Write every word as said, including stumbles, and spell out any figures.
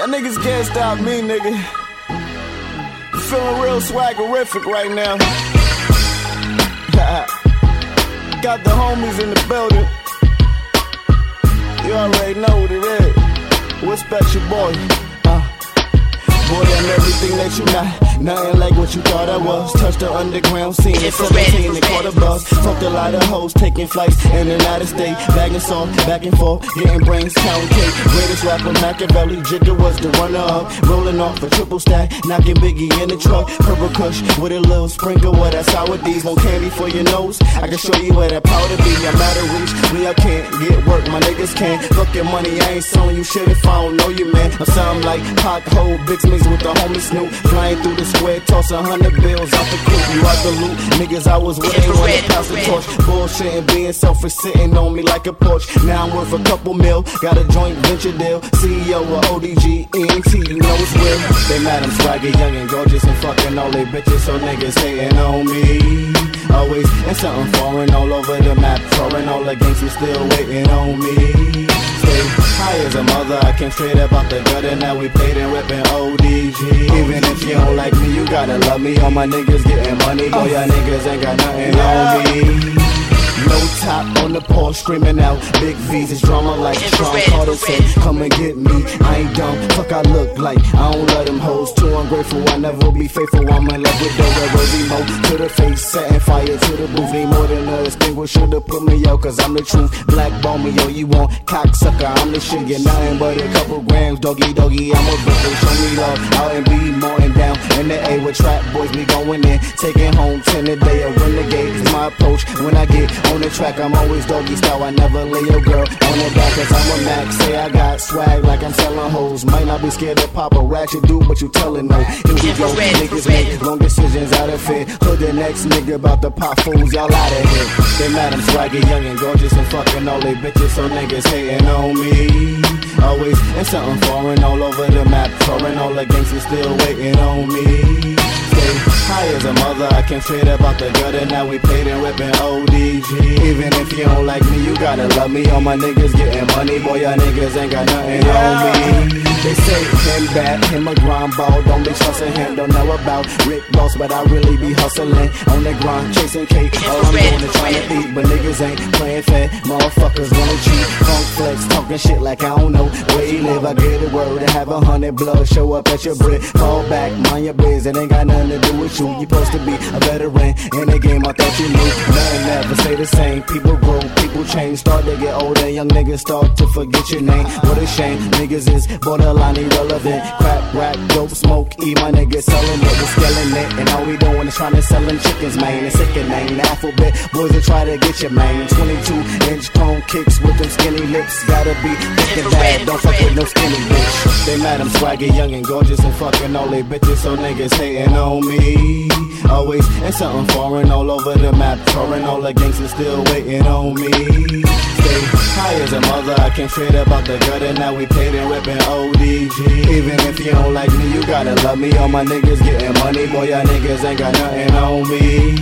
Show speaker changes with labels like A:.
A: Y'all niggas can't stop me, nigga. Feeling real swaggerific right now. Got the homies in the building. You already know what it is. Respect your boy. Uh. Boy, I'm everything that you not. Nothing like what you thought I was. Touched the underground scene at seventeen and caught a bus. Fucked a lot of hoes, taking flights in and out of state. Bagging salt, back and forth, getting brains, counting cake. Greatest rapper, Machiavelli, Jigga was the runner-up. Rolling off a triple stack, knocking Biggie in the truck. Purple Kush with a little sprinkle of that sour D's. More candy for your nose, I can show you where that powder be. I'm out of reach, me I can't get work, my niggas can't. Fuck your money, I ain't selling you shit if I don't know you, man. I'm sound like hot hole, big mix with the homie Snoop. Flying through the square, toss a hundred bills out the coop. You out the loot, niggas I was with ain't wanna pass the torch. Bullshitting, being selfish, sitting on me like a porch. Now I'm worth a couple mil, got a joint venture deal. C E O of O D G, E N T, you know it's real. They mad I'm swaggy, young and gorgeous, and fucking all they bitches, so niggas hating on me. Always in something foreign, all over the map, foreign, all the gangsters still waiting on me. Stay high as a mother, I came straight up out the gutter, now we paid and ripping O D G. Even if you don't like me, you gotta love me. All my niggas getting money, boy, y'all niggas ain't got nothing on me. No top on the Porsche, screaming out big V's. It's drama like Sean Carter said, come and get me. I ain't dumb, fuck I look like. I don't let them hoes, too ungrateful. I never be faithful, I'm in love with the red rosy mo. To the face, setting fire to the booth. Need more than a extinguisher to put me out, cause I'm the truth. Blackball me, yo, you want cocksucker, I'm the shit. Get nothing but a couple grams, doggy doggy, I'm a brother. Show me love, out and be Martin down. In the A with trap boys, be going in. Taking home ten a day, a renegade is my approach. When I get on the track, I'm always doggy style, I never lay your girl on the back, cause I'm a Mac. Say I got swag like I'm selling hoes. Might not be scared to pop a ratchet dude, but you tellin' no. Here we go, niggas make long decisions out of fear. Hood the next nigga about to pop fools, y'all out of here. They mad I'm swaggy, young and gorgeous, and fucking all they bitches, so niggas hating on me. Always in something foreign, all over the map, foreign, all the gangsters still waiting on me. High as a mother, I came straight up out the gutter, now we paid and ripping O D G. Even if you don't like me, you gotta love me. All my niggas getting money, boy, y'all niggas ain't got nothing on me. They say him bad, him a grind ball, don't be trusting him, don't know about Rick Ross, but I really be hustling on the grind, chasing cake. All I'm doing is trying to eat, but niggas ain't playing fair. Motherfuckers wanna cheat, funk flex, talking shit like I don't know where he live. I get the word and have a hundred blood show up at your brick. Fall back, mind your biz, it ain't got nothing to do with you. You supposed to be a veteran in the game, I thought you knew. Nothing ever stay the same, people grow, people change. Start to get older, young niggas start to forget your name. What a shame, niggas is borderline irrelevant. Crack, rap, dope, smoke, E, my niggas selling it, we're scaling it. And all we doing is trying to sell them chickens, man. It's sickening, the alphabet, boys that try to get your man. Twenty-two inch cone kicks with them skinny lips. Gotta be thick and bad, don't fuck with no skinny bitch. They mad I'm swaggy, young and gorgeous, and fucking all they bitches, so niggas hating on me. Always in something foreign, all over the map, foreign, all the gangsters still waiting on me. Stay high as a mother, I came straight up out the gutter, now we paid and ripping O D G. Even if you don't like me, you gotta love me. All my niggas getting money, boy, y'all niggas ain't got nothing on me.